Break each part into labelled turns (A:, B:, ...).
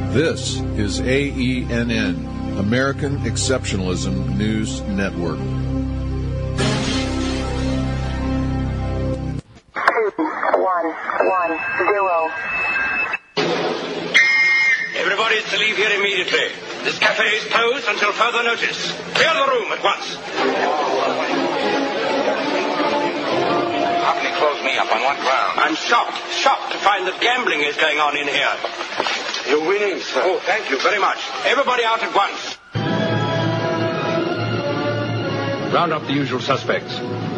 A: This is AENN, American Exceptionalism News Network.
B: 2110. Everybody is to leave here immediately. This cafe is closed until further notice. Clear the room at once. How can he close me up on what ground? I'm shocked to find that gambling is going on in here. You're winning, sir. Oh, thank you very much. Everybody out at once.
C: Round up the usual suspects.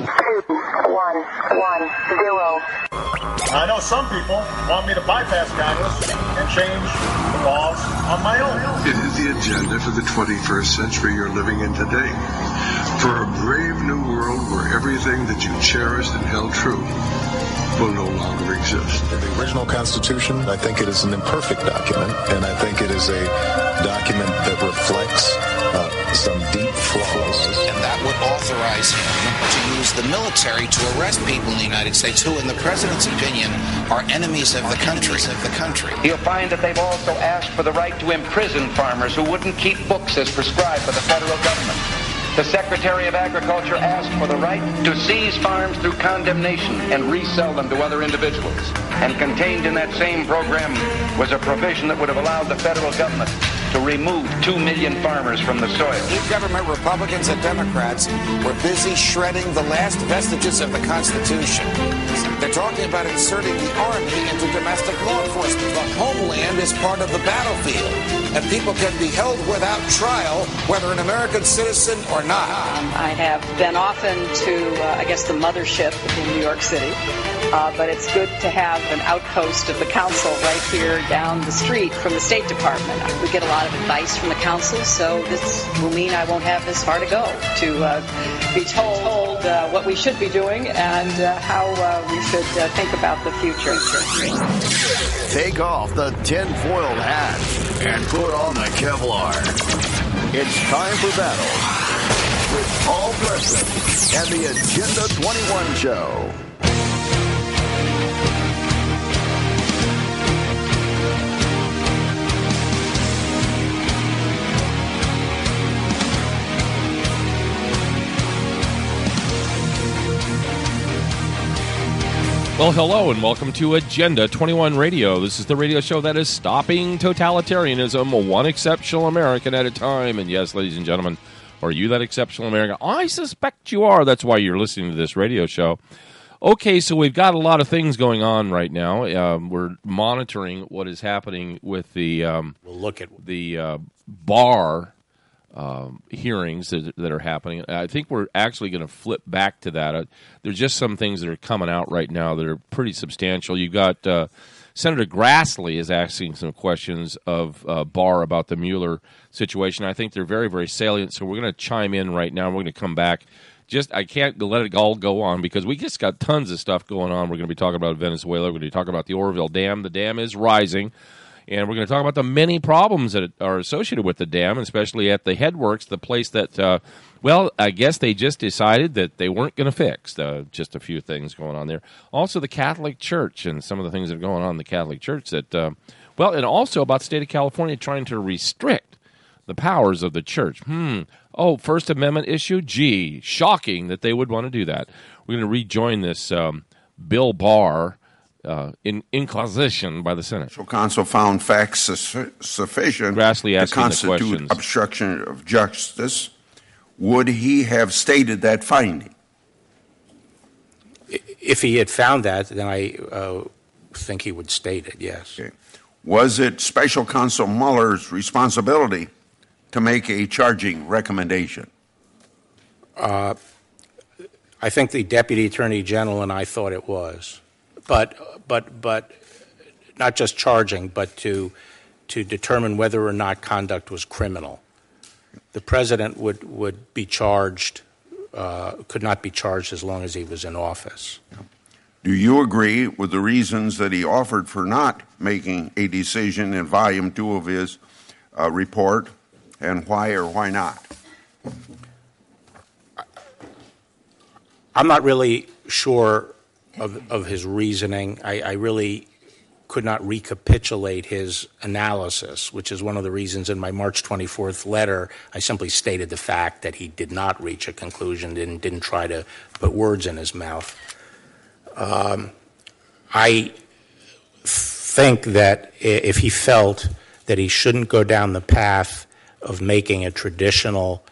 B: 2110.
D: I know some people want me to bypass Congress and change the laws on my own.
E: It is the agenda for the 21st century you're living in today. For a brave new world where everything that you cherished and held true will no longer exist.
F: The original Constitution, I think it is an imperfect document, and I think it is a document that reflects some deep flaws.
G: And that would authorize him to use the military to arrest people in the United States who, in the president's opinion, are enemies of the country.
H: You'll find that they've also asked for the right to imprison farmers who wouldn't keep books as prescribed by the federal government. The Secretary of Agriculture asked for the right to seize farms through condemnation and resell them to other individuals. And contained in that same program was a provision that would have allowed the federal government to remove 2 million farmers from the soil.
G: Government Republicans and Democrats were busy shredding the last vestiges of the Constitution. They're talking about inserting the Army into domestic law enforcement. The homeland is part of the battlefield, and people can be held without trial, whether an American citizen or not.
I: I have been often to, the mothership in New York City, but it's good to have an outpost of the council right here down the street from the State Department. We get a lot of advice from the council, so this will mean I won't have this far to go to be told what we should be doing and how we should think about the future.
J: Take off the tinfoil hat and put on the Kevlar. It's time for battle with Paul Preston and the Agenda 21 Show.
K: Well, hello and welcome to Agenda 21 Radio. This is the radio show that is stopping totalitarianism, one exceptional American at a time. And yes, ladies and gentlemen, are you that exceptional American? I suspect you are. That's why you're listening to this radio show. Okay, so we've got a lot of things going on right now. We're monitoring what is happening with the bar hearings that are happening. I think we're actually going to flip back to that. There's just some things that are coming out right now that are pretty substantial. You've got Senator Grassley is asking some questions of Barr about the Mueller situation. I think they're very, very salient, so we're going to chime in right now. We're going to come back. I can't let it all go on because we just got tons of stuff going on. We're going to be talking about Venezuela. We're going to be talking about the Oroville Dam. The dam is rising. And we're going to talk about the many problems that are associated with the dam, especially at the headworks, the place that, I guess they just decided that they weren't going to fix. Just a few things going on there. Also, the Catholic Church and some of the things that are going on in the Catholic Church that, and also about the state of California trying to restrict the powers of the church. First Amendment issue? Gee, shocking that they would want to do that. We're going to rejoin this Bill Barr inquisition by the Senate.
E: Special counsel found facts sufficient
K: to
E: constitute obstruction of justice. Would he have stated that finding?
L: If he had found that, then I think he would state it, yes.
E: Okay. Was it Special Counsel Mueller's responsibility to make a charging recommendation?
L: I think the Deputy Attorney General and I thought it was. But not just charging, but to determine whether or not conduct was criminal. The president would be charged, could not be charged as long as he was in office.
E: Do you agree with the reasons that he offered for not making a decision in Volume 2 of his report, and why or why not?
L: I'm not really sure of his reasoning. I really could not recapitulate his analysis, which is one of the reasons in my March 24th letter I simply stated the fact that he did not reach a conclusion and didn't try to put words in his mouth. I think that if he felt that he shouldn't go down the path of making a traditional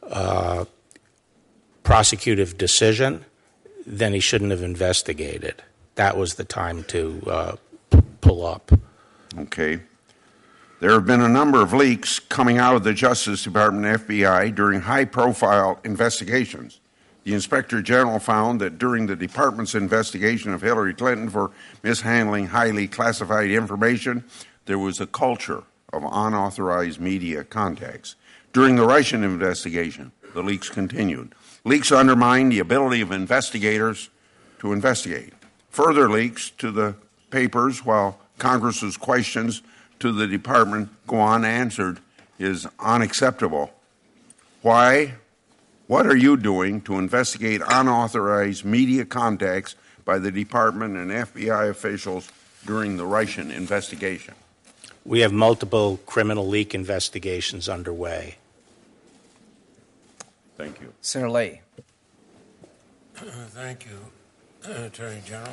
L: prosecutive decision, then he shouldn't have investigated. That was the time to pull up.
M: Okay. There have been a number of leaks coming out of the Justice Department and FBI during high-profile investigations. The Inspector General found that during the department's investigation of Hillary Clinton for mishandling highly classified information, there was a culture of unauthorized media contacts. During the Russian investigation, the leaks continued. Leaks undermined the ability of investigators to investigate. Further leaks to the papers while Congress's questions to the department go unanswered is unacceptable. Why? What are you doing to investigate unauthorized media contacts by the department and FBI officials during the Russian investigation?
L: We have multiple criminal leak investigations underway.
M: Thank you.
N: Senator Leahy.
O: Thank you, Attorney General.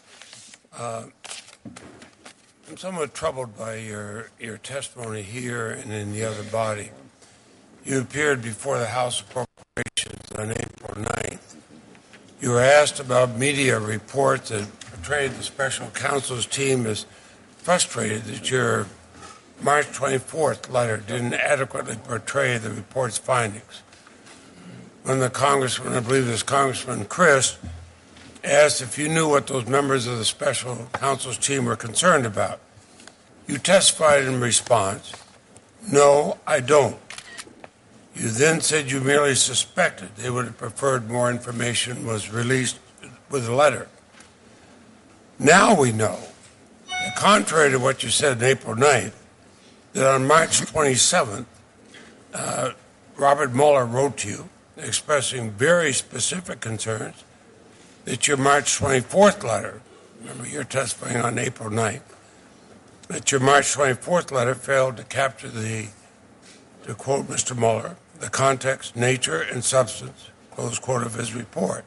O: I'm somewhat troubled by your testimony here and in the other body. You appeared before the House Appropriations on April 9th. You were asked about media reports that portrayed the special counsel's team as frustrated that your March 24th letter didn't adequately portray the report's findings. When the congressman, I believe it was Congressman Crist, asked if you knew what those members of the special counsel's team were concerned about, you testified in response, "No, I don't." You then said you merely suspected they would have preferred more information was released with the letter. Now we know, contrary to what you said on April 9th, that on March 27th, Robert Mueller wrote to you expressing very specific concerns that your March 24th letter, remember you're testifying on April 9th, that your March 24th letter failed to capture the, to quote Mr. Mueller, the context, nature, and substance, close quote, of his report.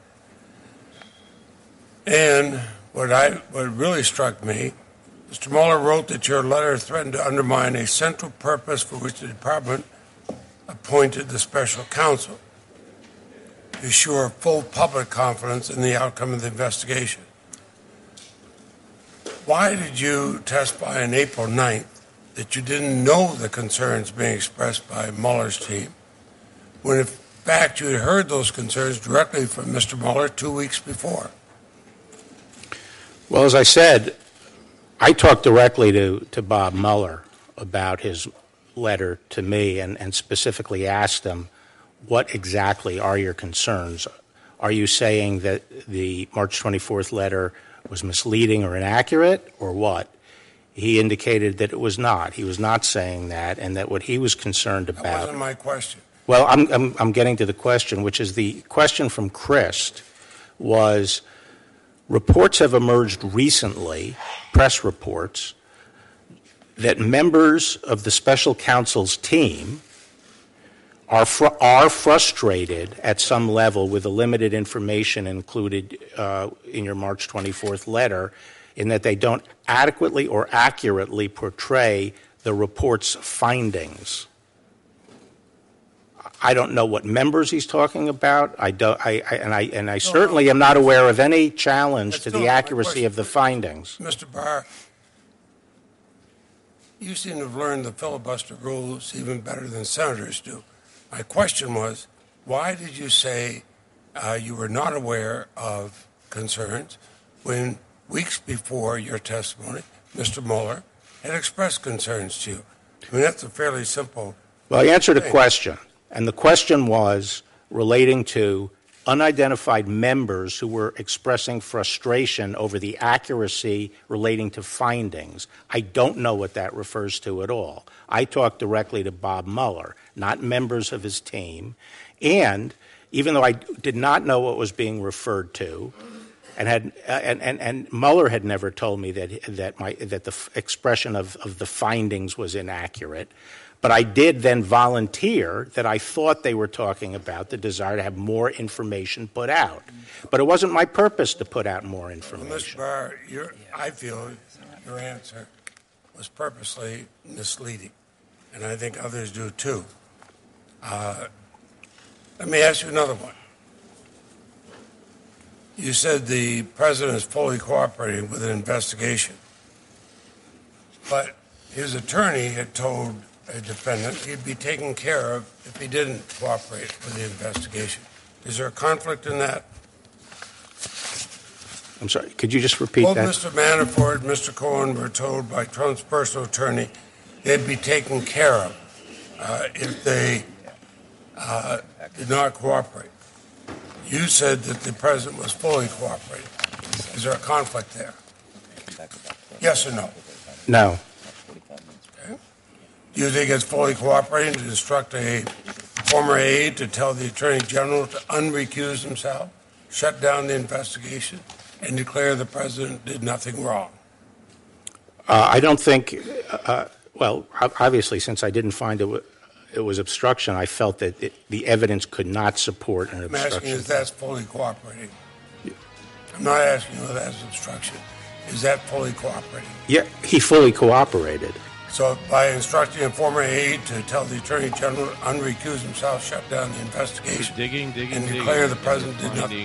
O: And what really struck me, Mr. Mueller wrote that your letter threatened to undermine a central purpose for which the department appointed the special counsel, to assure full public confidence in the outcome of the investigation. Why did you testify on April 9th that you didn't know the concerns being expressed by Mueller's team, when in fact you had heard those concerns directly from Mr. Mueller 2 weeks before?
L: Well, as I said, I talked directly to Bob Mueller about his letter to me and specifically asked him, what exactly are your concerns? Are you saying that the March 24th letter was misleading or inaccurate, or what? He indicated that it was not. He was not saying that, and that what he was concerned about—
O: That wasn't my question.
L: Well, I'm getting to the question, which is the question from Crist was, reports have emerged recently, press reports, that members of the special counsel's team are frustrated at some level with the limited information included in your March 24th letter, in that they don't adequately or accurately portray the report's findings. I don't know what members he's talking about. I certainly am not aware of any challenge to the accuracy of the findings.
O: Mr. Barr, you seem to have learned the filibuster rules even better than senators do. My question was, why did you say you were not aware of concerns when weeks before your testimony, Mr. Mueller had expressed concerns to you? I mean, that's a fairly simple—
L: Well, I answered a question, and the question was relating to unidentified members who were expressing frustration over the accuracy relating to findings. I don't know what that refers to at all. I talked directly to Bob Mueller, not members of his team. And even though I did not know what was being referred to, and Mueller had never told me that the expression of the findings was inaccurate. But I did then volunteer that I thought they were talking about the desire to have more information put out. But it wasn't my purpose to put out more information.
O: Well, Mr. Barr, I feel your answer was purposely misleading, and I think others do too. Let me ask you another one. You said the president is fully cooperating with an investigation, but his attorney had told a defendant he'd be taken care of if he didn't cooperate with the investigation. Is there a conflict in that?
L: I'm sorry, could you just repeat
O: Both
L: that?
O: Mr. Manafort and Mr. Cohen were told by Trump's personal attorney they'd be taken care of if they did not cooperate. You said that the president was fully cooperating. Is there a conflict there? Yes or no?
L: No.
O: Do you think it's fully cooperating to instruct a former aide to tell the Attorney General to unrecuse himself, shut down the investigation, and declare the president did nothing wrong?
L: I don't think, well, obviously, since I didn't find it was obstruction, I felt that the evidence could not support an obstruction.
O: I'm asking if that's fully cooperating. I'm not asking whether that's obstruction. Is that fully cooperating?
L: Yeah, he fully cooperated.
O: So by instructing a former aide to tell the Attorney General to unrecuse himself, shut down the investigation, and declare the president did nothing.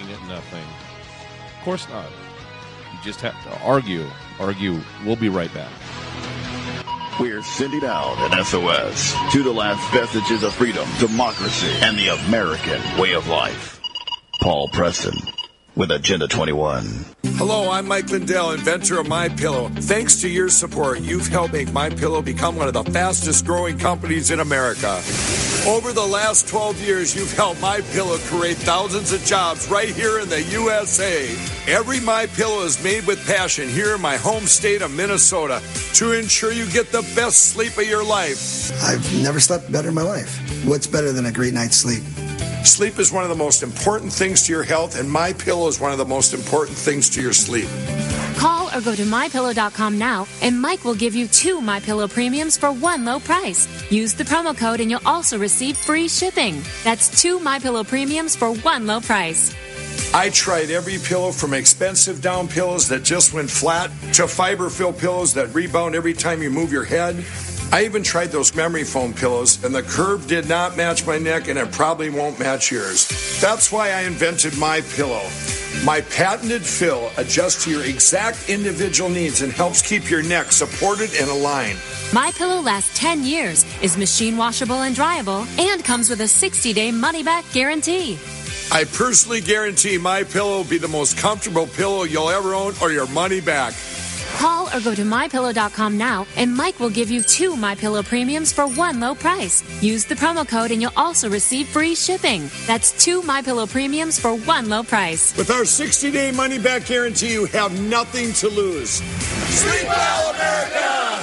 K: Of course not. You just have to argue. We'll be right back.
J: We're sending out an SOS to the last vestiges of freedom, democracy, and the American way of life. Paul Preston with Agenda 21.
N: Hello, I'm Mike Lindell, inventor of MyPillow. Thanks to your support, you've helped make MyPillow become one of the fastest growing companies in America. Over the last 12 years, you've helped MyPillow create thousands of jobs right here in the USA. Every MyPillow is made with passion here in my home state of Minnesota to ensure you get the best sleep of your life.
P: I've never slept better in my life. What's better than a great night's sleep?
N: Sleep is one of the most important things to your health, and MyPillow is one of the most important things to your sleep.
Q: Call or go to MyPillow.com now, and Mike will give you 2 MyPillow premiums for one low price. Use the promo code, and you'll also receive free shipping. That's 2 MyPillow premiums for one low price.
N: I tried every pillow from expensive down pillows that just went flat to fiber-filled pillows that rebound every time you move your head. I even tried those memory foam pillows, and the curve did not match my neck, and it probably won't match yours. That's why I invented MyPillow. My patented fill adjusts to your exact individual needs and helps keep your neck supported and aligned.
Q: MyPillow lasts 10 years, is machine washable and dryable, and comes with a 60-day money-back guarantee.
N: I personally guarantee MyPillow will be the most comfortable pillow you'll ever own, or your money back.
Q: Call or go to MyPillow.com now, and Mike will give you 2 MyPillow premiums for one low price. Use the promo code, and you'll also receive free shipping. That's 2 MyPillow premiums for one low price.
N: With our 60-day money-back guarantee, you have nothing to lose. Sleep well, America!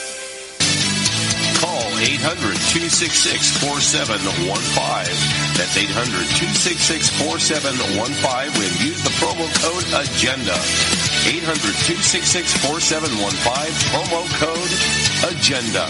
R: Call 800-266-4715. That's 800-266-4715 and use the promo code AGENDA. 800-266-4715, promo code AGENDA.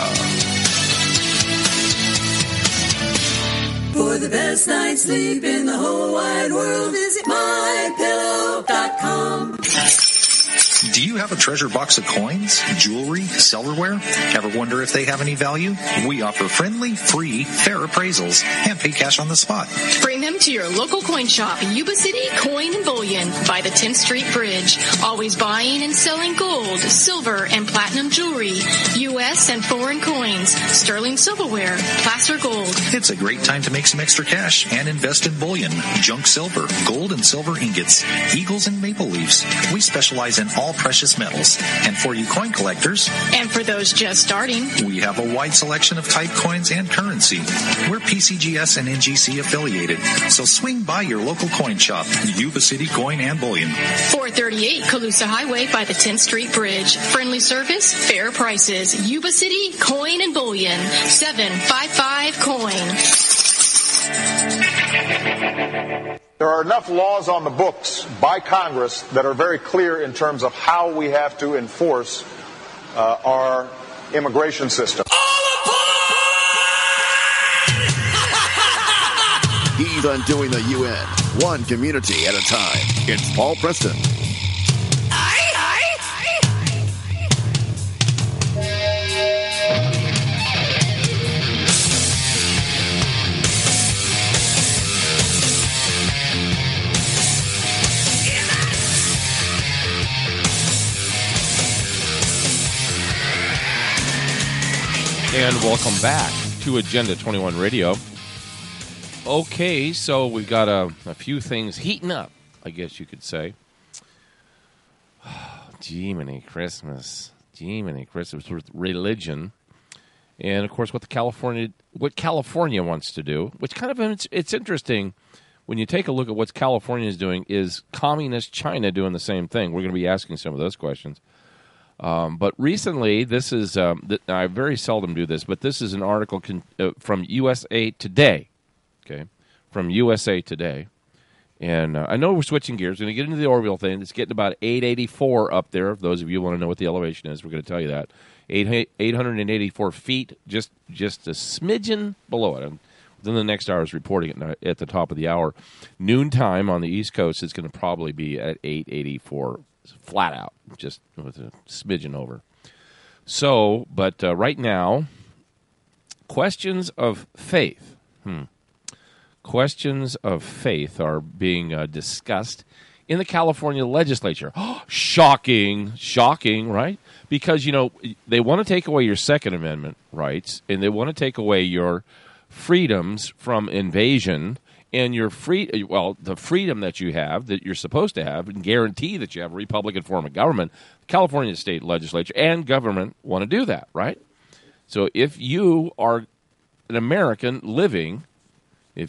S: For the best night's sleep in the whole wide world, visit MyPillow.com.
T: Do you have a treasure box of coins, jewelry, silverware? Ever wonder if they have any value? We offer friendly, free, fair appraisals and pay cash on the spot.
U: Bring them to your local coin shop, Yuba City Coin and Bullion by the 10th Street Bridge. Always buying and selling gold, silver, and platinum jewelry, U.S. and foreign coins, sterling silverware, placer gold.
T: It's a great time to make some extra cash and invest in bullion, junk silver, gold and silver ingots, eagles and maple leaves. We specialize in all precious metals. And for you coin collectors,
U: and for those just starting,
T: we have a wide selection of type coins and currency. We're PCGS and NGC affiliated, so swing by your local coin shop, Yuba City Coin and Bullion.
U: 438 Colusa Highway by the 10th Street Bridge. Friendly service, fair prices. Yuba City Coin and Bullion. 755 Coin.
D: There are enough laws on the books by Congress that are very clear in terms of how we have to enforce our immigration system.
J: He's undoing the UN, one community at a time. It's Paul Preston.
K: And welcome back to Agenda 21 Radio. Okay, so we've got a few things heating up, I guess you could say. Jiminy Christmas. Jiminy Christmas with religion. And, of course, what California wants to do, which kind of, it's interesting when you take a look at what California is doing, is communist China doing the same thing? We're going to be asking some of those questions. But recently, this is, I very seldom do this, but this is an article from USA Today, okay, from USA Today. And I know we're switching gears. We're going to get into the Orville thing. It's getting about 884 up there. If those of you want to know what the elevation is, we're going to tell you that. 884 feet, just a smidgen below it. And within the next hour is reporting it at the top of the hour. Noontime on the East Coast is going to probably be at 884 flat out, just with a smidgen over. So, but right now, questions of faith. Questions of faith are being discussed in the California legislature. Shocking, right? Because, you know, they want to take away your Second Amendment rights, and they want to take away your freedoms from invasion and your the freedom that you have, that you're supposed to have, and guarantee that you have a Republican form of government. The California state legislature and government want to do that, right? So if you are an American living in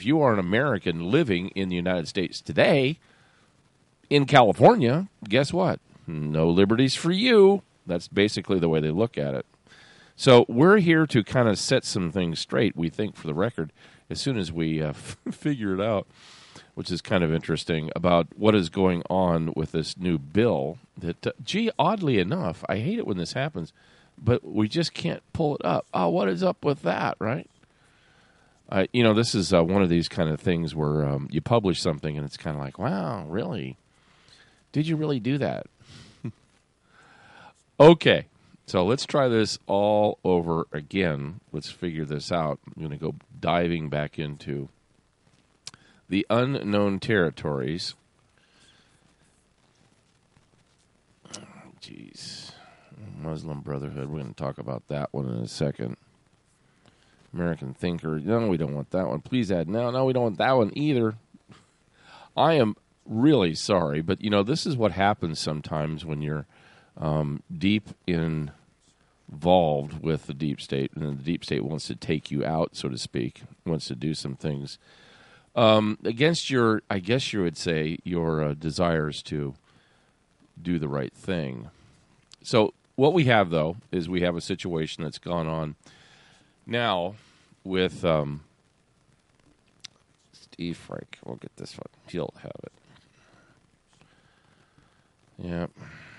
K: the United States today, in California, guess what? No liberties for you. That's basically the way they look at it. So we're here to kind of set some things straight, we think, for the record, as soon as we figure it out, which is kind of interesting, about what is going on with this new bill that, oddly enough, I hate it when this happens, but we just can't pull it up. Oh, what is up with that, right? This is one of these kind of things where you publish something and it's kind of like, wow, really? Did you really do that? Okay. So let's try this all over again. Let's figure this out. I'm going to go diving back into the unknown territories. Jeez. Muslim Brotherhood. We're going to talk about that one in a second. American Thinker. No, we don't want that one. Please add. No, we don't want that one either. I am really sorry, but, this is what happens sometimes when you're deep involved with the deep state, and the deep state wants to take you out, so to speak, wants to do some things against your, I guess you would say, your desires to do the right thing. So what we have, though, is we have a situation that's gone on now with Steve Frank. We'll get this one. He'll have it. Yep.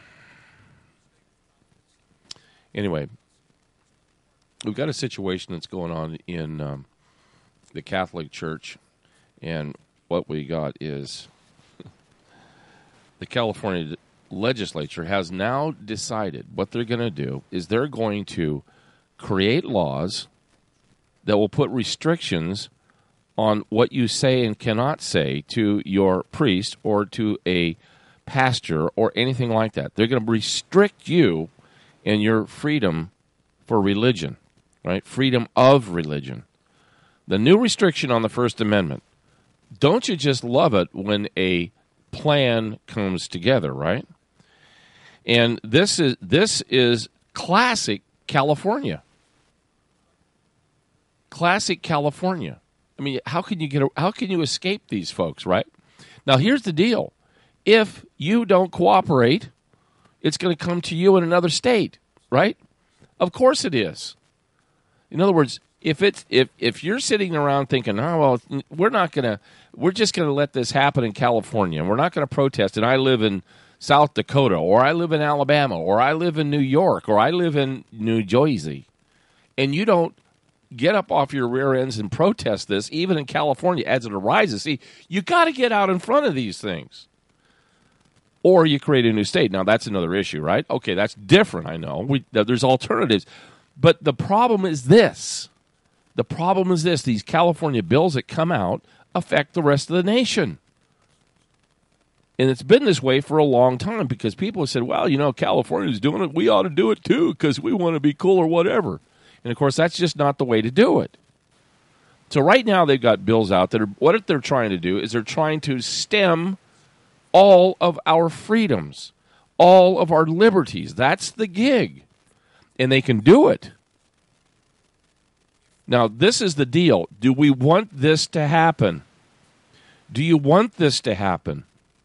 K: Anyway, we've got a situation that's going on in the Catholic Church, and what we got is the California legislature has now decided what they're going to do is they're going to create laws that will put restrictions on what you say and cannot say to your priest or to a pastor or anything like that. They're going to restrict you and your freedom for religion, right? Freedom of religion. The new restriction on the First Amendment. Don't you just love it when a plan comes together, right? And this is classic California. Classic California. I mean, how can you escape these folks, right? Now, here's the deal. If you don't cooperate, it's going to come to you in another state, right? Of course it is. In other words, if you're sitting around thinking, oh well, we're just gonna let this happen in California, and we're not gonna protest, and I live in South Dakota, or I live in Alabama, or I live in New York, or I live in New Jersey, and you don't get up off your rear ends and protest this, even in California as it arises. See, you got to get out in front of these things. Or you create a new state. Now, that's another issue, right? Okay, that's different, I know. There's alternatives. But the problem is this. These California bills that come out affect the rest of the nation. And it's been this way for a long time because people have said, well, California's doing it. We ought to do it, too, because we want to be cool or whatever. And, of course, that's just not the way to do it. So right now they've got bills out that what they're trying to do is they're trying to stem all of our freedoms, all of our liberties. That's the gig. And they can do it. Now, this is the deal. Do we want this to happen? Do you want this to happen?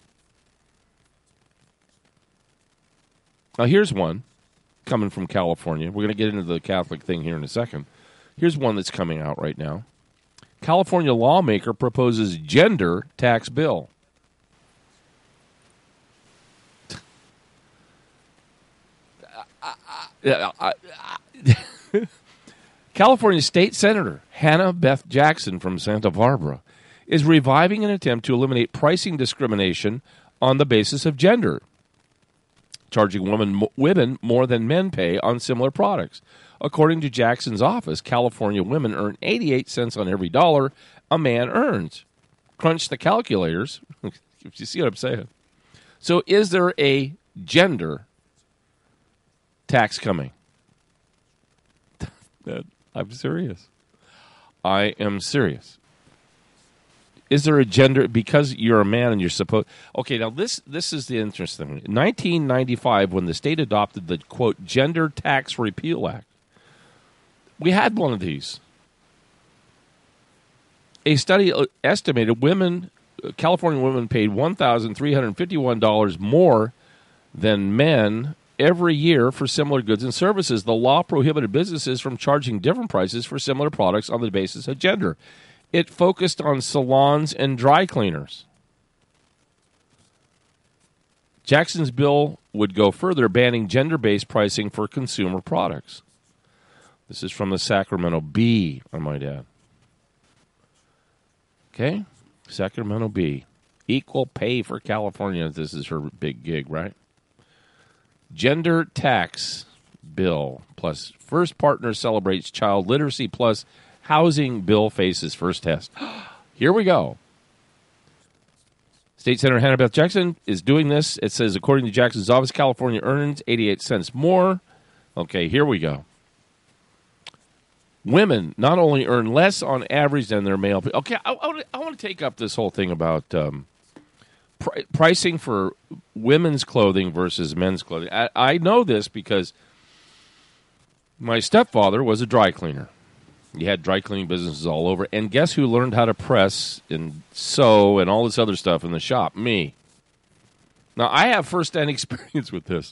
K: Now, here's one coming from California. We're going to get into the Catholic thing here in a second. Here's one that's coming out right now. California lawmaker proposes gender tax bill. California State Senator Hannah Beth Jackson from Santa Barbara is reviving an attempt to eliminate pricing discrimination on the basis of gender, charging women more than men pay on similar products. According to Jackson's office, California women earn 88 cents on every dollar a man earns. Crunch the calculators. You see what I'm saying? So is there a gender tax coming? I'm serious. I am serious. Is there a gender, because you're a man and you're supposed... Okay, now this is the interesting thing. In 1995, when the state adopted the, quote, Gender Tax Repeal Act, we had one of these. A study estimated California women paid $1,351 more than men every year for similar goods and services. The law prohibited businesses from charging different prices for similar products on the basis of gender. It focused on salons and dry cleaners. Jackson's bill would go further, banning gender-based pricing for consumer products. This is from the Sacramento Bee, I might add. Okay? Sacramento Bee. Equal pay for California. This is her big gig, right? Gender tax bill plus first partner celebrates child literacy plus housing bill faces first test. Here we go. State Senator Hannah Beth Jackson is doing this. It says, according to Jackson's office, California earns 88 cents more. Okay, here we go. Women not only earn less on average than their male... Okay, I want to take up this whole thing about pricing for women's clothing versus men's clothing. I know this because my stepfather was a dry cleaner. He had dry cleaning businesses all over. And guess who learned how to press and sew and all this other stuff in the shop? Me. Now, I have first-hand experience with this.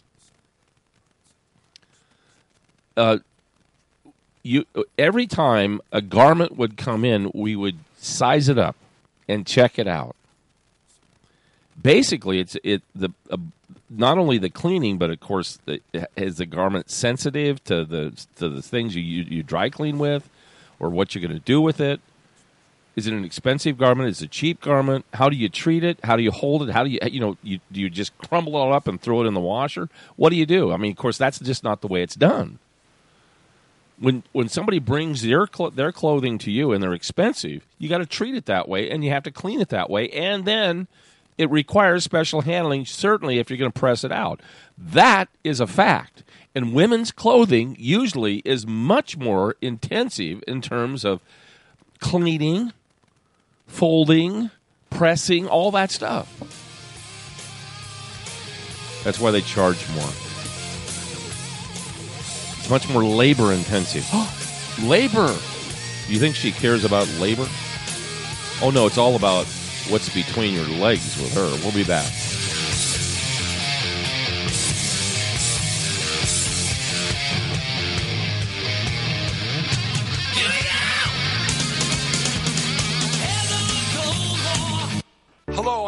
K: Every time a garment would come in, we would size it up and check it out. Basically, not only the cleaning, but of course, is the garment sensitive to the things you dry clean with, or what you're going to do with it? Is it an expensive garment? Is it a cheap garment? How do you treat it? How do you hold it? How do do you just crumble it up and throw it in the washer? What do you do? I mean, of course, that's just not the way it's done. When somebody brings their clothing to you and they're expensive, you got to treat it that way, and you have to clean it that way, and then it requires special handling, certainly if you're going to press it out. That is a fact. And women's clothing usually is much more intensive in terms of cleaning, folding, pressing, all that stuff. That's why they charge more. It's much more labor intensive. Labor! Do you think she cares about labor? Oh, no, it's all about what's between your legs with her. We'll be back.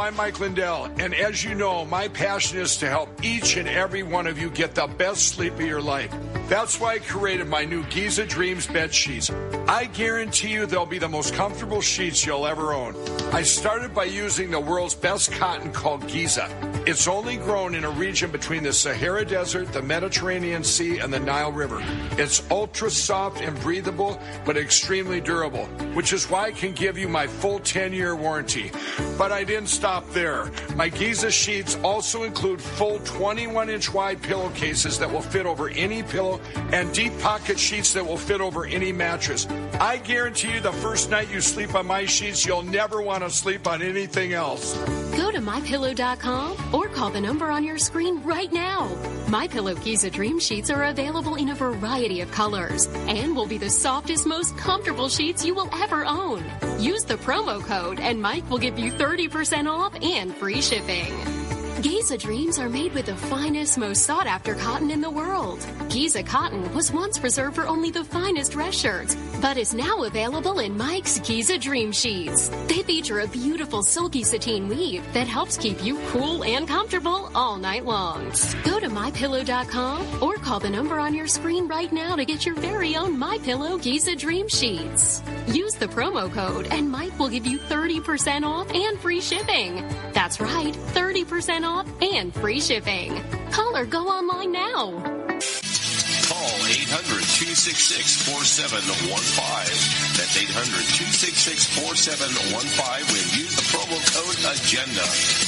N: I'm Mike Lindell, and as you know, my passion is to help each and every one of you get the best sleep of your life. That's why I created my new Giza Dreams bed sheets. I guarantee you they'll be the most comfortable sheets you'll ever own. I started by using the world's best cotton called Giza. It's only grown in a region between the Sahara Desert, the Mediterranean Sea, and the Nile River. It's ultra soft and breathable, but extremely durable, which is why I can give you my full 10-year warranty. But I didn't stop there. My Giza sheets also include full 21-inch wide pillowcases that will fit over any pillow and deep pocket sheets that will fit over any mattress. I guarantee you the first night you sleep on my sheets, you'll never want to sleep on anything else.
U: Go to MyPillow.com or call the number on your screen right now. MyPillow Giza Dream Sheets are available in a variety of colors and will be the softest, most comfortable sheets you will ever own. Use the promo code and Mike will give you 30% off and free shipping. Giza Dreams are made with the finest, most sought-after cotton in the world. Giza cotton was once reserved for only the finest dress shirts, but is now available in Mike's Giza Dream Sheets. They feature a beautiful silky sateen weave that helps keep you cool and comfortable all night long. Go to MyPillow.com or call the number on your screen right now to get your very own MyPillow Giza Dream Sheets. Use the promo code and Mike will give you 30% off and free shipping. That's right, 30% off and free shipping. Call or go online now.
R: Call 800-266-4715. That's 800-266-4715 when use the promo code AGENDA.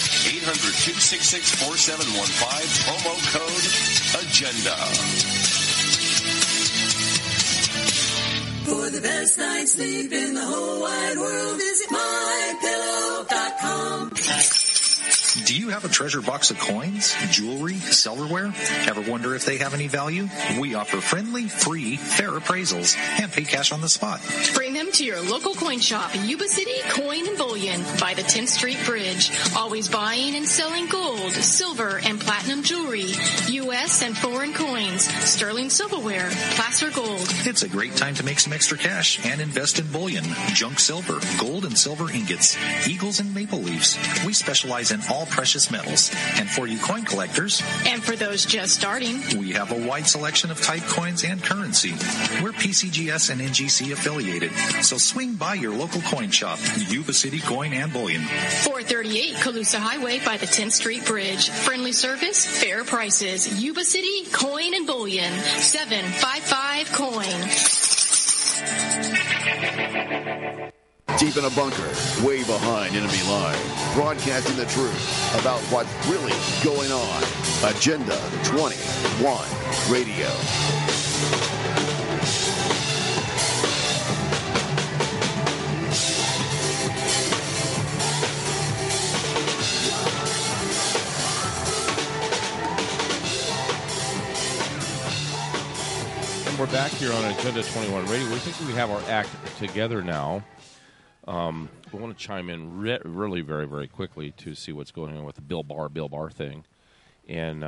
R: 800-266-4715, promo code AGENDA.
S: For the best night's sleep in the whole wide world, visit MyPillow.com.
T: Do you have a treasure box of coins, jewelry, silverware? Ever wonder if they have any value? We offer friendly, free, fair appraisals and pay cash on the spot.
U: Bring them to your local coin shop in Yuba City Coin and Bullion by the 10th Street Bridge. Always buying and selling gold, silver, and platinum jewelry, U.S. and foreign coins, sterling silverware, placer gold.
T: It's a great time to make some extra cash and invest in bullion, junk silver, gold and silver ingots, eagles and maple leaves. We specialize in all precious metals. And for you coin collectors,
U: and for those just starting,
T: we have a wide selection of type coins and currency. We're PCGS and NGC affiliated, so swing by your local coin shop, Yuba City Coin and Bullion.
U: 438 Colusa Highway by the 10th Street Bridge. Friendly service, fair prices. Yuba City Coin and Bullion. 755 Coin.
J: Deep in a bunker, way behind enemy line, broadcasting the truth about what's really going on. Agenda 21 Radio.
K: And we're back here on Agenda 21 Radio. We think we have our act together now. We want to chime in really very, very quickly to see what's going on with the Bill Barr thing and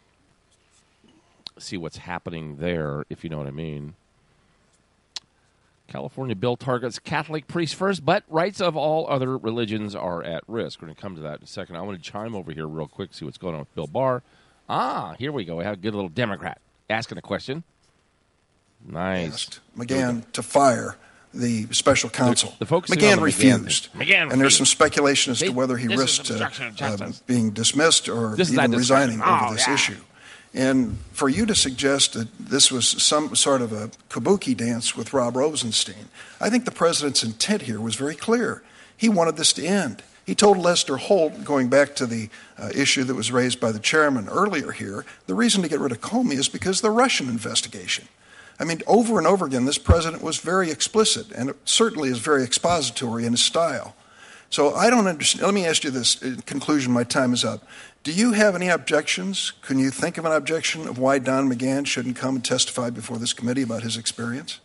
K: see what's happening there, if you know what I mean. California bill targets Catholic priests first, but rights of all other religions are at risk. We're going to come to that in a second. I want to chime over here real quick, see what's going on with Bill Barr. Here we go. We have a good little Democrat asking a question. Nice.
A: Asked McGahn to fire the special counsel.
K: McGahn
A: refused.
K: And
A: there's some speculation as to whether he risked being dismissed or even resigning over this issue. And for you to suggest that this was some sort of a kabuki dance with Rob Rosenstein, I think the president's intent here was very clear. He wanted this to end. He told Lester Holt, going back to the issue that was raised by the chairman earlier here, the reason to get rid of Comey is because of the Russian investigation. I mean, over and over again, this president was very explicit, and it certainly is very expository in his style. So I don't understand. Let me ask you this. In conclusion, my time is up. Do you have any objections? Can you think of an objection of why Don McGahn shouldn't come and testify before this committee about his experience?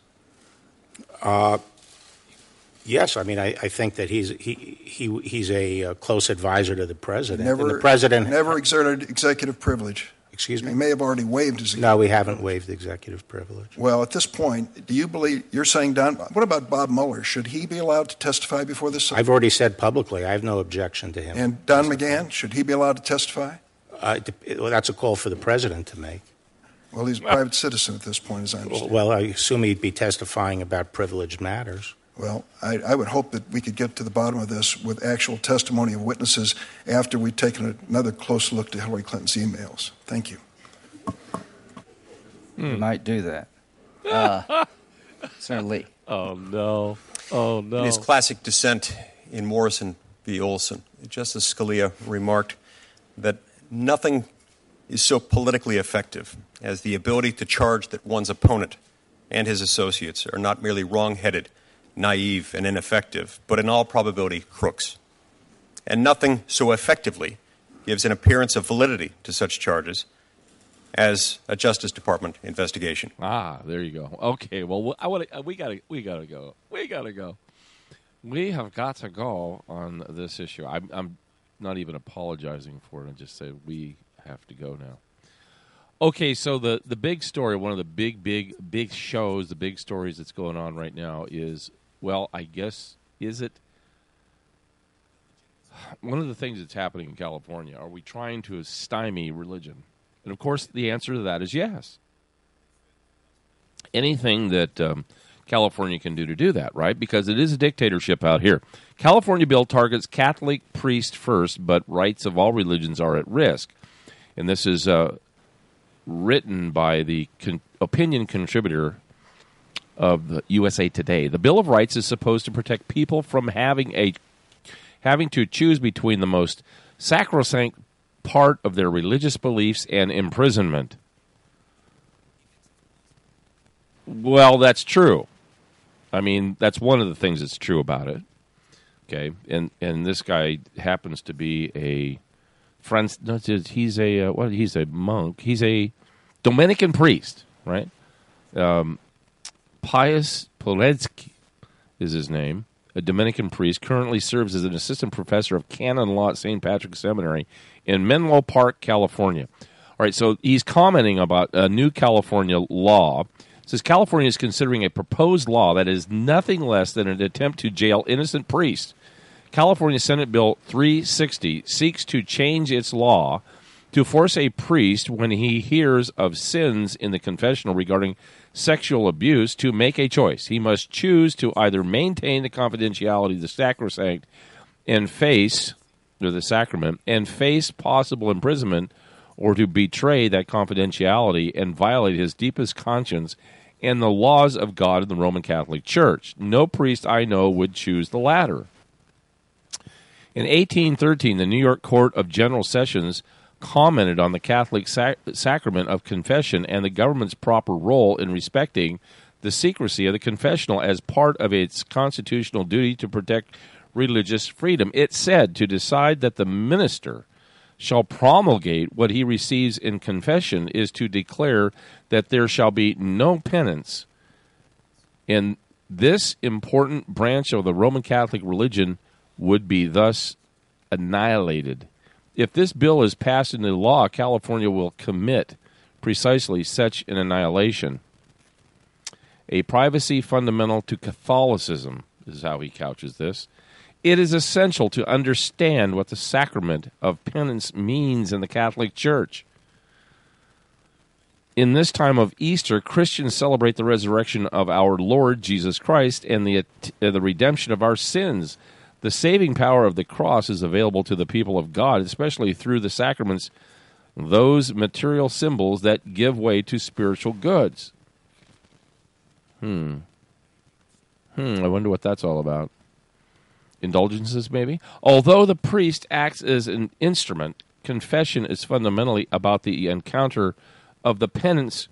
L: Yes, I mean, I think that he's a close advisor to the president.
A: Never exerted executive privilege.
L: Excuse me?
A: He may have already waived his.
L: No, we haven't waived executive privilege.
A: Well, at this point, do you believe you're saying Don? What about Bob Mueller? Should he be allowed to testify before this?
L: I've already said publicly I have no objection to him.
A: And Don McGahn, should he be allowed to testify?
L: Well, that's a call for the president to make.
A: Well, he's a private citizen at this point, as I understand.
L: Well, I assume he'd be testifying about privileged matters.
A: Well, I would hope that we could get to the bottom of this with actual testimony of witnesses after we've taken another close look to Hillary Clinton's emails. Thank you.
C: We might do that. Senator Lee.
K: Oh, no. Oh, no.
V: In his classic dissent in Morrison v. Olson, Justice Scalia remarked that nothing is so politically effective as the ability to charge that one's opponent and his associates are not merely wrong-headed, naive, and ineffective, but in all probability crooks. And nothing so effectively gives an appearance of validity to such charges as a Justice Department investigation.
K: There you go. Okay, well, we gotta go. We have got to go on this issue. I'm not even apologizing for it. I just say we have to go now. Okay, so the big story, one of the big shows, the big stories that's going on right now is, well, I guess, is it one of the things that's happening in California? Are we trying to stymie religion? And, of course, the answer to that is yes. Anything that California can do that, right? Because it is a dictatorship out here. California bill targets Catholic priests first, but rights of all religions are at risk. And this is written by the opinion contributor of the USA Today. The Bill of Rights is supposed to protect people from having to choose between the most sacrosanct part of their religious beliefs and imprisonment. Well, that's true. I mean, that's one of the things that's true about it. Okay, and this guy happens to be a he's a monk. He's a Dominican priest, right? Pius Poletsky is his name. A Dominican priest, currently serves as an assistant professor of canon law at St. Patrick's Seminary in Menlo Park, California. All right, so he's commenting about a new California law. It says California is considering a proposed law that is nothing less than an attempt to jail innocent priests. California Senate Bill 360 seeks to change its law to force a priest, when he hears of sins in the confessional regarding sexual abuse, to make a choice. He must choose to either maintain the confidentiality of the sacrosanct and face, or the sacrament, and face possible imprisonment, or to betray that confidentiality and violate his deepest conscience and the laws of God in the Roman Catholic Church. No priest I know would choose the latter. In 1813, the New York Court of General Sessions commented on the Catholic sacrament of confession and the government's proper role in respecting the secrecy of the confessional as part of its constitutional duty to protect religious freedom. It said to decide that the minister shall promulgate what he receives in confession is to declare that there shall be no penance. And this important branch of the Roman Catholic religion would be thus annihilated. If this bill is passed into law, California will commit precisely such an annihilation. A privacy fundamental to Catholicism is how he couches this. It is essential to understand what the sacrament of penance means in the Catholic Church. In this time of Easter, Christians celebrate the resurrection of our Lord Jesus Christ and the redemption of our sins. The saving power of the cross is available to the people of God, especially through the sacraments, those material symbols that give way to spiritual goods. I wonder what that's all about. Indulgences, maybe? Although the priest acts as an instrument, confession is fundamentally about the encounter of the penitent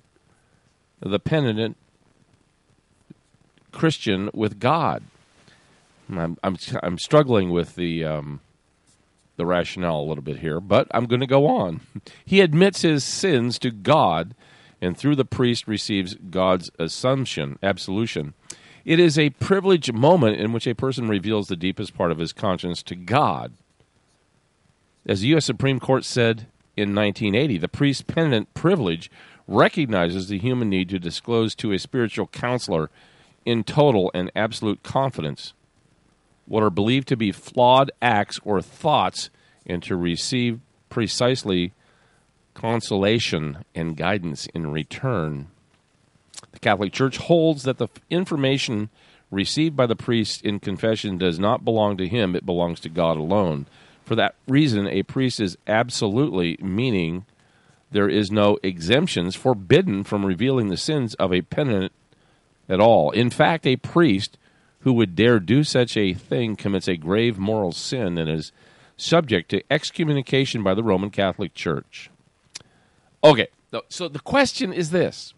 K: Christian with God. I'm struggling with the rationale a little bit here, but I'm going to go on. He admits his sins to God, and through the priest receives God's absolution. It is a privileged moment in which a person reveals the deepest part of his conscience to God. As the U.S. Supreme Court said in 1980. The priest penitent privilege recognizes the human need to disclose to a spiritual counselor in total and absolute confidence what are believed to be flawed acts or thoughts and to receive precisely consolation and guidance in return. The Catholic Church holds that the information received by the priest in confession does not belong to him, it belongs to God alone. For that reason, a priest is absolutely, meaning there is no exemptions, forbidden from revealing the sins of a penitent at all. In fact, a priest who would dare do such a thing commits a grave moral sin and is subject to excommunication by the Roman Catholic Church. Okay, so the question is this,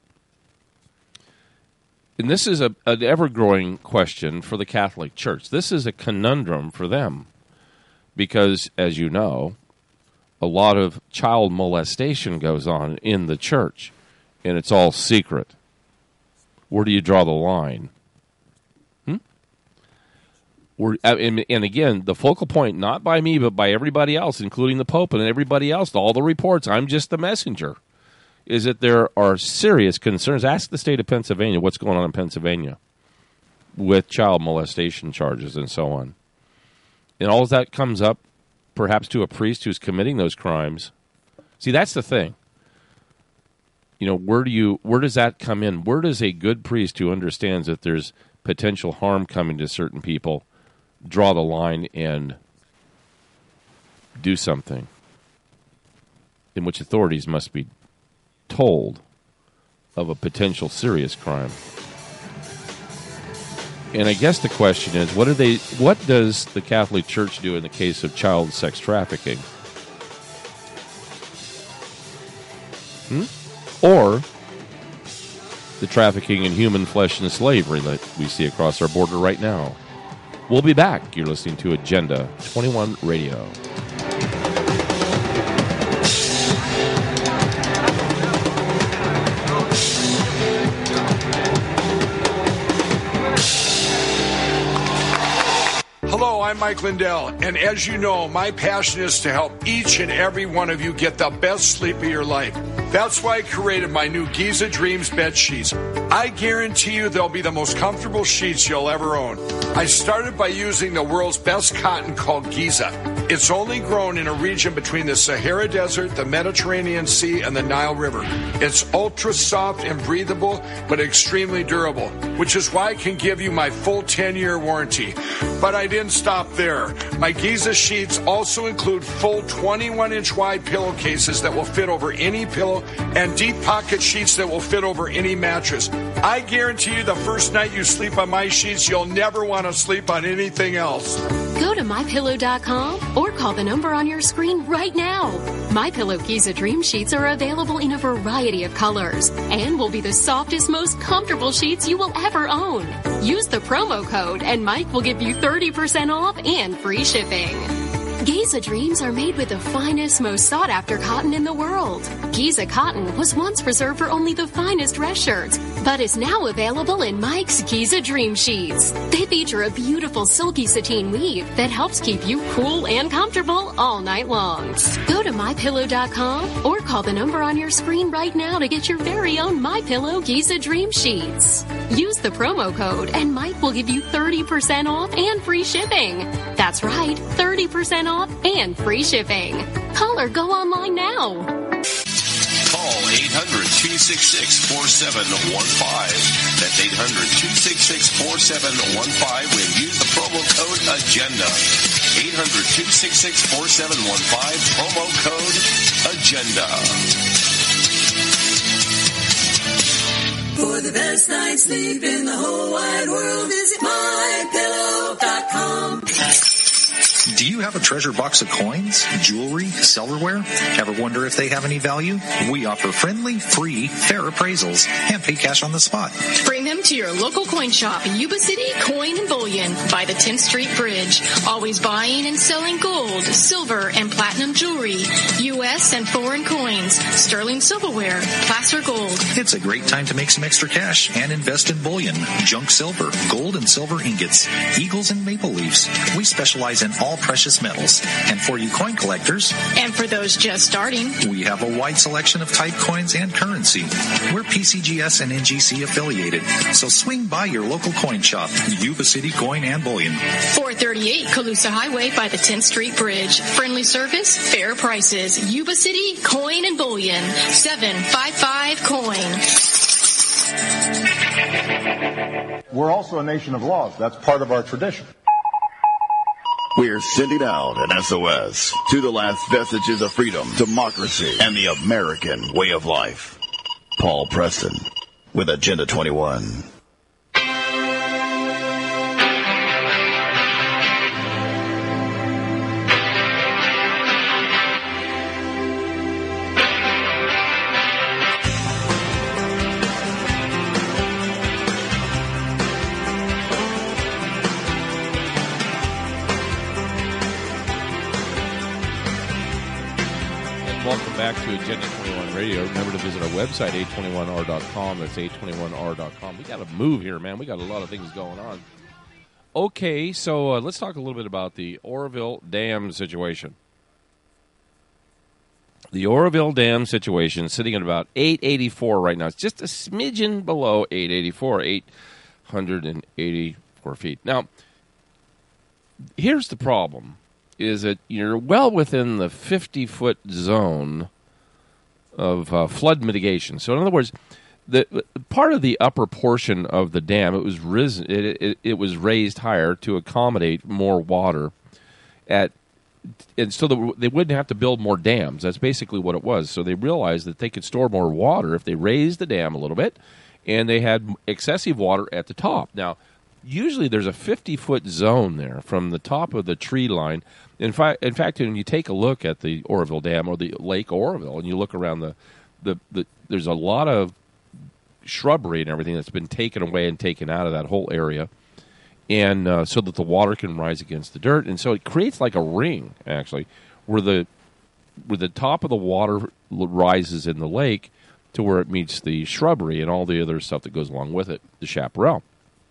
K: and this is an ever-growing question for the Catholic Church. This is a conundrum for them because, as you know, a lot of child molestation goes on in the church, and it's all secret. Where do you draw the line? And again, the focal point, not by me, but by everybody else, including the Pope and everybody else, all the reports, I'm just the messenger, is that there are serious concerns. Ask the state of Pennsylvania what's going on in Pennsylvania with child molestation charges and so on. And all of that comes up perhaps to a priest who's committing those crimes. See, that's the thing. You know, where does that come in? Where does a good priest who understands that there's potential harm coming to certain people draw the line and do something in which authorities must be told of a potential serious crime? And I guess the question is, what does the Catholic Church do in the case of child sex trafficking? Or the trafficking in human flesh and slavery that we see across our border right now? We'll be back. You're listening to Agenda 21 Radio.
N: Hello, I'm Mike Lindell, and as you know, my passion is to help each and every one of you get the best sleep of your life. That's why I created my new Giza Dreams bed sheets. I guarantee you they'll be the most comfortable sheets you'll ever own. I started by using the world's best cotton called Giza. It's only grown in a region between the Sahara Desert, the Mediterranean Sea, and the Nile River. It's ultra soft and breathable, but extremely durable, which is why I can give you my full 10-year warranty. But I didn't stop there. My Giza sheets also include full 21-inch wide pillowcases that will fit over any pillow and deep pocket sheets that will fit over any mattress. I guarantee you the first night you sleep on my sheets, you'll never want to sleep on anything else.
U: Go to MyPillow.com or call the number on your screen right now. MyPillow Giza Dream Sheets are available in a variety of colors and will be the softest, most comfortable sheets you will ever own. Use the promo code and Mike will give you 30% off and free shipping. Giza Dreams are made with the finest, most sought-after cotton in the world. Giza cotton was once reserved for only the finest dress shirts, but is now available in Mike's Giza Dream Sheets. They feature a beautiful silky sateen weave that helps keep you cool and comfortable all night long. Go to MyPillow.com or call the number on your screen right now to get your very own MyPillow Giza Dream Sheets. Use the promo code and Mike will give you 30% off and free shipping. That's right, 30% off and free shipping. Call or go online now.
R: Call 800-266-4715. That's 800-266-4715 when use the promo code AGENDA. 800-266-4715, promo code AGENDA.
S: For the best night's sleep in the whole wide world, visit MyPillow.com.
T: Do you have a treasure box of coins, jewelry, silverware? Ever wonder if they have any value? We offer friendly, free, fair appraisals and pay cash on the spot.
U: Bring them to your local coin shop in Yuba City Coin and Bullion by the 10th Street Bridge. Always buying and selling gold, silver, and platinum jewelry, U.S. and foreign coins, sterling silverware, placer gold.
T: It's a great time to make some extra cash and invest in bullion, junk silver, gold and silver ingots, eagles and maple leaves. We specialize in all precious precious metals. And for you coin collectors,
U: and for those just starting,
T: we have a wide selection of type coins and currency. We're PCGS and NGC affiliated, so swing by your local coin shop, Yuba City Coin and Bullion.
U: 438 Colusa Highway by the 10th Street Bridge. Friendly service, fair prices. Yuba City Coin and Bullion. 755 Coin.
D: We're also a nation of laws. That's part of our tradition.
J: We're sending out an SOS to the last vestiges of freedom, democracy, and the American way of life. Paul Preston with Agenda 21.
K: Welcome back to Agenda 21 Radio. Remember to visit our website, a21r.com. That's a21r.com. We got to move here, man. We got a lot of things going on. Okay, so let's talk a little bit about the Oroville Dam situation. The Oroville Dam situation is sitting at about 884 right now. It's just a smidgen below 884, 884 feet. Now, here's the problem. Is that you're well within the 50-foot zone of flood mitigation. So, in other words, the part of the upper portion of the dam, it was was raised higher to accommodate more water, and so they wouldn't have to build more dams. That's basically what it was. So they realized that they could store more water if they raised the dam a little bit, and they had excessive water at the top. Now, usually there's a 50-foot zone there from the top of the tree line. In fact, when you take a look at the Oroville Dam or the Lake Oroville, and you look around there's a lot of shrubbery and everything that's been taken away and taken out of that whole area, and so that the water can rise against the dirt, and so it creates like a ring actually, where the top of the water rises in the lake to where it meets the shrubbery and all the other stuff that goes along with it, the chaparral.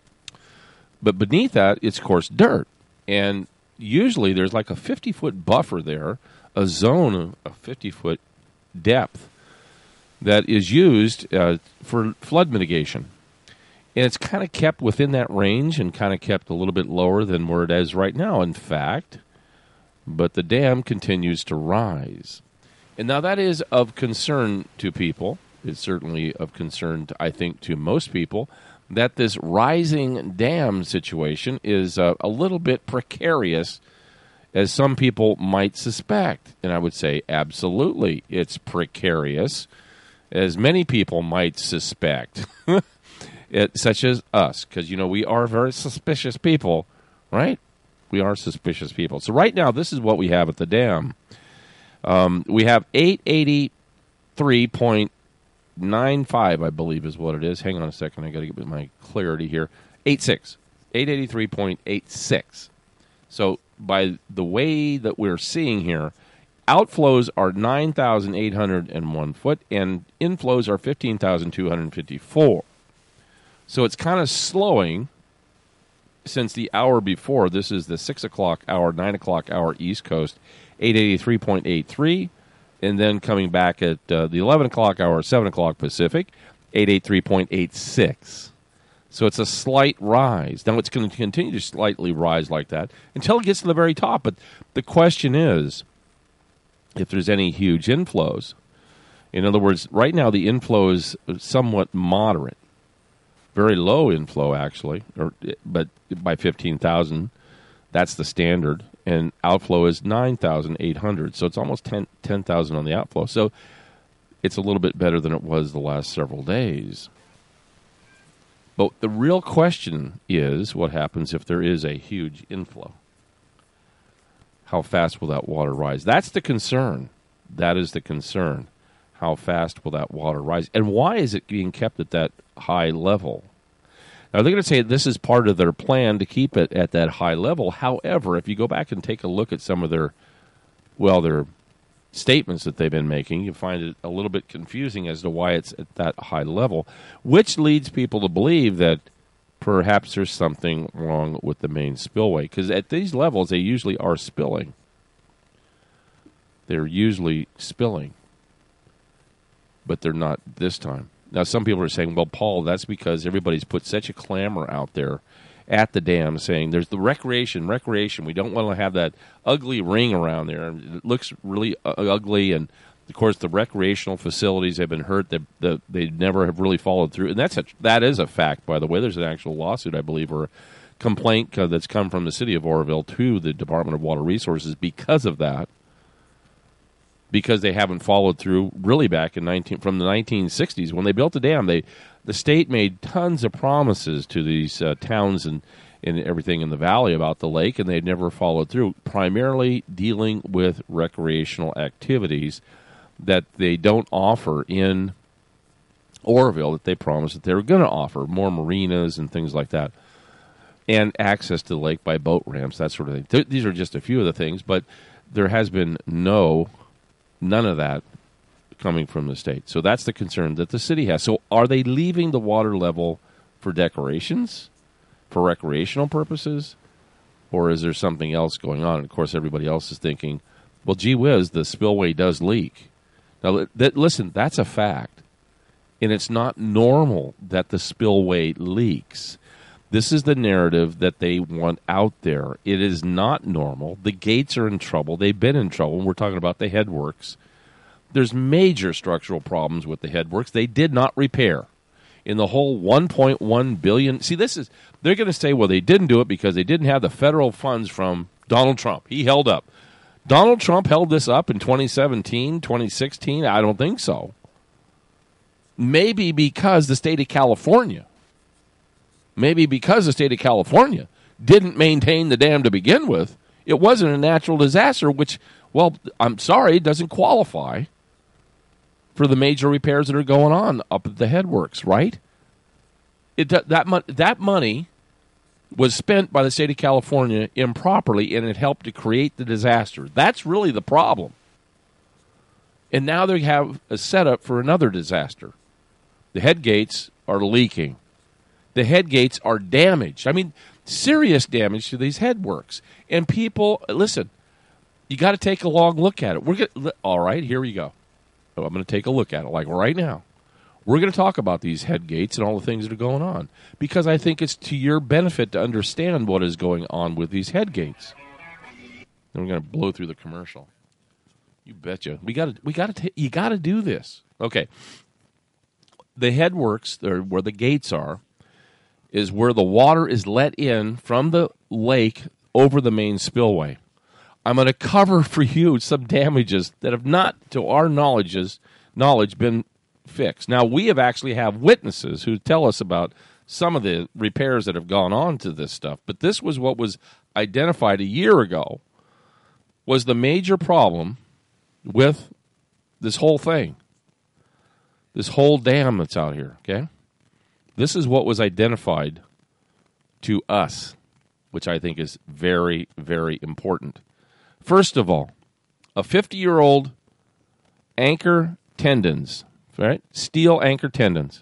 K: But beneath that, it's, of course, dirt. And usually there's like a 50-foot buffer there, a zone of 50-foot depth that is used for flood mitigation. And it's kind of kept within that range and kind of kept a little bit lower than where it is right now, in fact. But the dam continues to rise. And now that is of concern to people. It's certainly of concern, I think, to most people, that this rising dam situation is a little bit precarious, as some people might suspect. And I would say absolutely it's precarious, as many people might suspect, such as us, because, we are very suspicious people, right? We are suspicious people. So right now, this is what we have at the dam. We have 883.95, I believe is what it is. Hang on a second. I got to get my clarity here. 883.86. So by the way that we're seeing here, outflows are 9,801 foot and inflows are 15,254. So it's kind of slowing since the hour before. This is the 6 o'clock hour, 9 o'clock hour East Coast, 883.83. And then coming back at the 11 o'clock hour, 7 o'clock Pacific, 883.86. So it's a slight rise. Now it's going to continue to slightly rise like that until it gets to the very top. But the question is, if there's any huge inflows. In other words, right now the inflow is somewhat moderate. Very low inflow, actually, but by 15,000. That's the standard. And outflow is 9,800. So it's almost 10,000 on the outflow. So it's a little bit better than it was the last several days. But the real question is, what happens if there is a huge inflow? How fast will that water rise? That's the concern. That is the concern. How fast will that water rise? And why is it being kept at that high level? Now, they're going to say this is part of their plan to keep it at that high level. However, if you go back and take a look at some of their statements that they've been making, you find it a little bit confusing as to why it's at that high level, which leads people to believe that perhaps there's something wrong with the main spillway. Because at these levels, they usually are spilling. They're usually spilling. But they're not this time. Now, some people are saying, well, Paul, that's because everybody's put such a clamor out there at the dam saying there's the recreation. We don't want to have that ugly ring around there. It looks really ugly, and, of course, the recreational facilities have been hurt. They never have really followed through. And that is a fact, by the way. There's an actual lawsuit, I believe, or a complaint that's come from the city of Oroville to the Department of Water Resources because of that. Because they haven't followed through really back from the 1960s. When they built the dam, the state made tons of promises to these towns and everything in the valley about the lake, and they'd never followed through, primarily dealing with recreational activities that they don't offer in Oroville that they promised that they were going to offer, more marinas and things like that, and access to the lake by boat ramps, that sort of thing. These are just a few of the things, but there has been none of that coming from the state. So that's the concern that the city has. So are they leaving the water level for decorations, for recreational purposes, or is there something else going on? And of course, everybody else is thinking, well, gee whiz, the spillway does leak. Now, listen, that's a fact. And it's not normal that the spillway leaks. This is the narrative that they want out there. It is not normal. The gates are in trouble. They've been in trouble. We're talking about the headworks. There's major structural problems with the headworks. They did not repair. In the whole $1.1 billion. See, they're going to say, well, they didn't do it because they didn't have the federal funds from Donald Trump. He held up. Donald Trump held this up in 2017, 2016? I don't think so. Maybe because the state of California didn't maintain the dam to begin with. It wasn't a natural disaster, which, well, I'm sorry, doesn't qualify for the major repairs that are going on up at the headworks, right? That money was spent by the state of California improperly, and it helped to create the disaster. That's really the problem. And now they have a setup for another disaster. The head gates are leaking. The head gates are damaged. I mean, serious damage to these headworks. And people, listen, you got to take a long look at it. All right, here we go. I'm going to take a look at it, like right now. We're going to talk about these head gates and all the things that are going on, because I think it's to your benefit to understand what is going on with these head gates. And we're going to blow through the commercial. You betcha. You got to do this. Okay. The headworks, where the gates are, is where the water is let in from the lake over the main spillway. I'm going to cover for you some damages that have not, to our knowledge, been fixed. Now, we actually have witnesses who tell us about some of the repairs that have gone on to this stuff, but this was what was identified a year ago was the major problem with this whole thing, this whole dam that's out here, okay? This is what was identified to us, which I think is very, very important. First of all, a 50-year-old anchor tendons, right? Steel anchor tendons.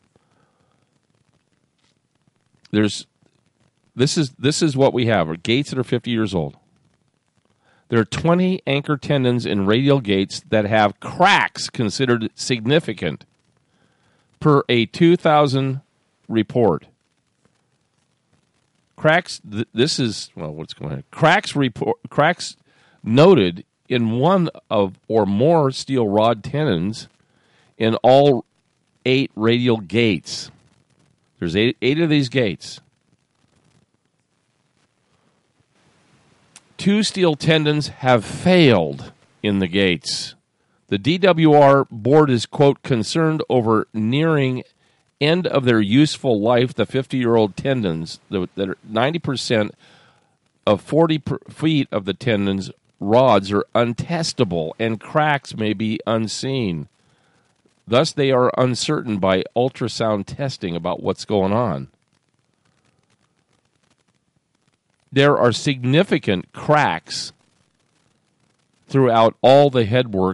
K: This is what we have, are gates that are 50 years old. There are 20 anchor tendons in radial gates that have cracks considered significant per a 2000 report. Cracks, what's going on? Cracks noted in one of or more steel rod tendons in all 8 radial gates. There's eight of these gates. 2 steel tendons have failed in the gates. The DWR board is, quote, concerned over nearing end of their useful life. The 50-year-old tendons, that are 90% of 40 feet of the tendons rods are untestable, and cracks may be unseen. Thus, they are uncertain by ultrasound testing about what's going on. There are significant cracks throughout all the headwork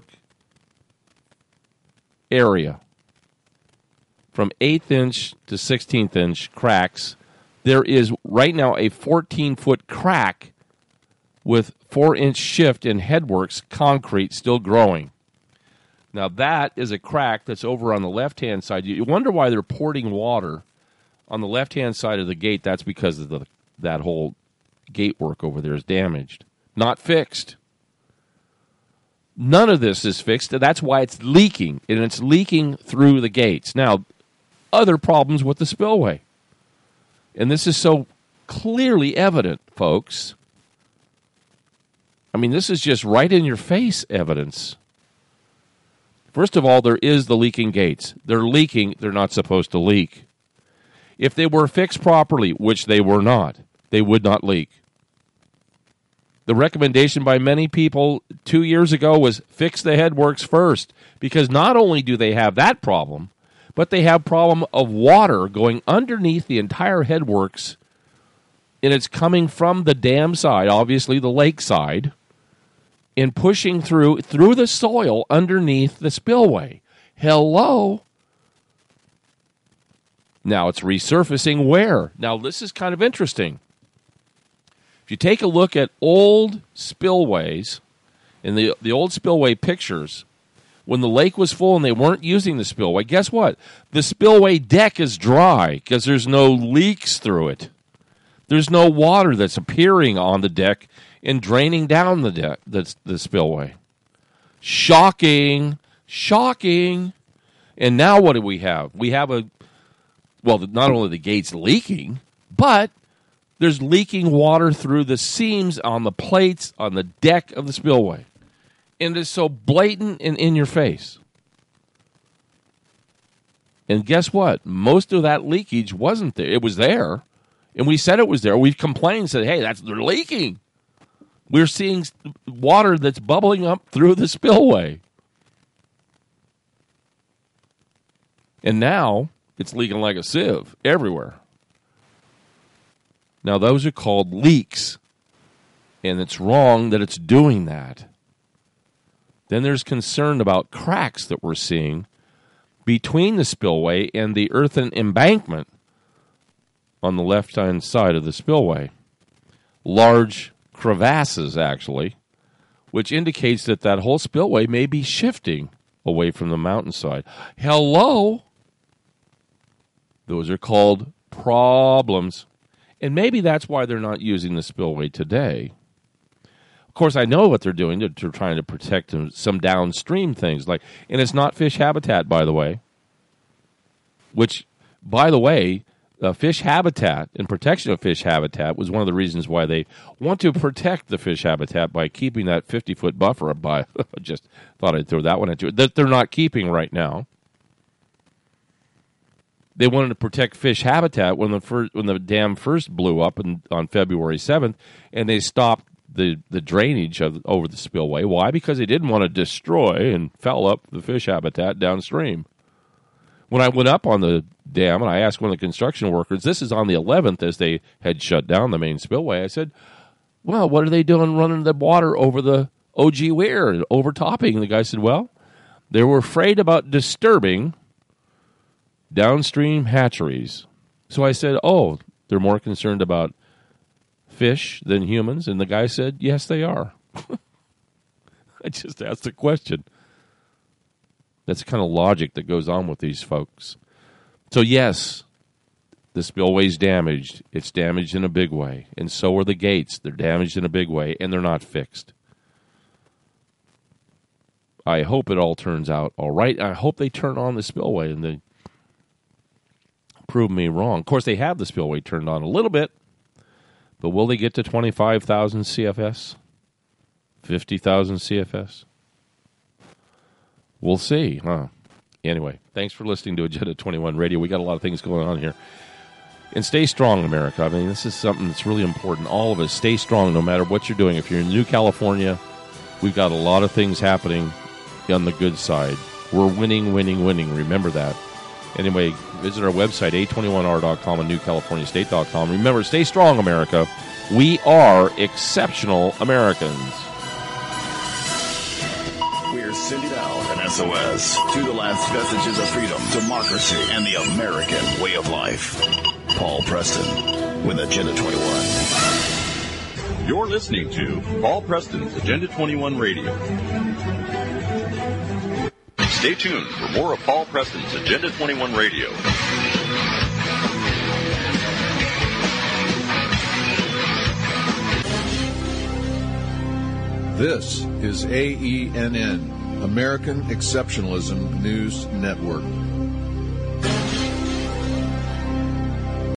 K: area, from 1/8 inch to 1/16 inch cracks There is right now a 14-foot crack with 4-inch shift in headworks concrete still growing. Now, that is a crack that's over on the left-hand side. You wonder why they're porting water on the left-hand side of the gate. That's because of that whole gate work over there is damaged, not fixed. None of this is fixed. That's why it's leaking, and it's leaking through the gates. Now, other problems with the spillway. And this is so clearly evident, folks. I mean, this is just right in your face evidence. First of all, there is the leaking gates. They're leaking. They're not supposed to leak. If they were fixed properly, which they were not, they would not leak. The recommendation by many people 2 years ago was fix the headworks first, because not only do they have that problem, but they have problem of water going underneath the entire headworks, and it's coming from the dam side, obviously the lake side, and pushing through the soil underneath the spillway. Hello? Now it's resurfacing where? Now this is kind of interesting. If you take a look at old spillways, and the old spillway pictures, when the lake was full and they weren't using the spillway, guess what? The spillway deck is dry because there's no leaks through it. There's no water that's appearing on the deck and draining down the deck, the spillway. Shocking. Shocking. And now what do we have? We have not only the gates leaking, but there's leaking water through the seams on the plates on the deck of the spillway. And it's so blatant and in your face. And guess what? Most of that leakage wasn't there. It was there. And we said it was there. We complained, said, hey, they're leaking. We're seeing water that's bubbling up through the spillway. And now it's leaking like a sieve everywhere. Now, those are called leaks. And it's wrong that it's doing that. Then there's concern about cracks that we're seeing between the spillway and the earthen embankment on the left-hand side of the spillway. Large crevasses, actually, which indicates that whole spillway may be shifting away from the mountainside. Hello? Those are called problems. And maybe that's why they're not using the spillway today. Of course, I know what they're doing. They're trying to protect some downstream things. And it's not fish habitat, by the way. Which, by the way, fish habitat and protection of fish habitat was one of the reasons why they want to protect the fish habitat by keeping that 50-foot buffer by. Just thought I'd throw that one at you. That they're not keeping right now. They wanted to protect fish habitat when the dam first blew up on February 7th, and they stopped the drainage over the spillway. Why? Because they didn't want to destroy and foul up the fish habitat downstream. When I went up on the dam and I asked one of the construction workers, this is on the 11th as they had shut down the main spillway, I said, well, what are they doing running the water over the O.G. Weir and overtopping? And the guy said, well, they were afraid about disturbing downstream hatcheries. So I said, oh, they're more concerned about fish than humans? And the guy said, yes, they are. I just asked the question. That's the kind of logic that goes on with these folks. So yes, the spillway's damaged. It's damaged in a big way. And so are the gates. They're damaged in a big way, and they're not fixed. I hope it all turns out all right. I hope they turn on the spillway and they prove me wrong. Of course, they have the spillway turned on a little bit, but will they get to 25,000 CFS? 50,000 CFS? We'll see, huh? Anyway, thanks for listening to Agenda 21 Radio. We got a lot of things going on here. And stay strong, America. I mean, this is something that's really important. All of us, stay strong no matter what you're doing. If you're in New California, we've got a lot of things happening on the good side. We're winning, winning, winning. Remember that. Anyway, visit our website, a21r.com and newcaliforniastate.com. Remember, stay strong, America. We are exceptional Americans.
J: We're sending out an SOS to the last vestiges of freedom, democracy, and the American way of life. Paul Preston with Agenda 21.
B: You're listening to Paul Preston's Agenda 21 Radio. Stay tuned for more of Paul Preston's Agenda 21 Radio.
F: This is AENN, American Exceptionalism News Network.